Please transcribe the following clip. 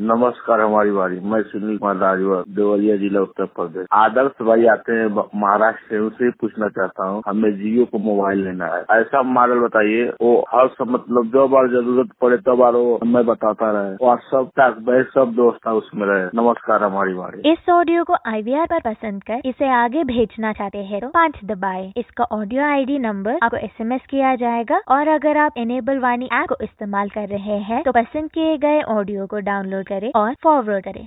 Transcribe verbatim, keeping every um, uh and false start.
नमस्कार, हमारी बारी। मैं सुनील कुमार राजवर, देवरिया जिला, उत्तर प्रदेश। आदर्श भाई आते हैं महाराष्ट्र से, उनसे पूछना चाहता हूँ, हमें जियो को मोबाइल लेना है। ऐसा मॉडल बताइए वो हर सब मतलब जो बार जरूरत पड़े तब बार वो हमें बताता रहे, व्हाट्सएप तक भाई सब दोस्त उसमें रहे। नमस्कार, हमारी बारी। इस ऑडियो को आई वी आर पर पसंद कर इसे आगे भेजना चाहते हैं तो पाँच दबाएं। इसका ऑडियो आई डी नंबर आपको एस एम एस किया जाएगा और अगर आप इनेबल वाणी ऐप को इस्तेमाल कर रहे हैं तो पसंद किए गए ऑडियो को डाउनलोड करें और फॉरवर्ड करें।